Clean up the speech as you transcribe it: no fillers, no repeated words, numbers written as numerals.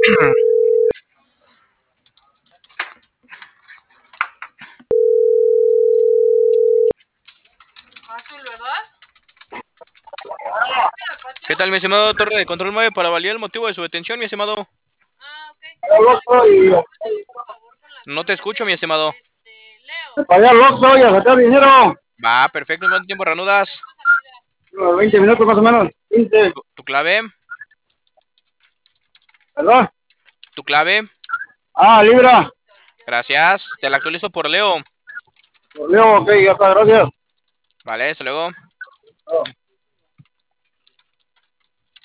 ¿Qué tal, mi estimado Torre de Control 9? Para validar el motivo de su detención, mi estimado. No te escucho, mi estimado. Pagué al Oxxo y a sacar dinero. Va, perfecto. ¿En cuánto tiempo reanudas? 20 minutos más o menos. 15. ¿Tu clave? ¿Perdón? ¿Tu clave? Libra. Gracias. Te la actualizo por Leo. Leo, ok, ya está, gracias. Vale, hasta luego.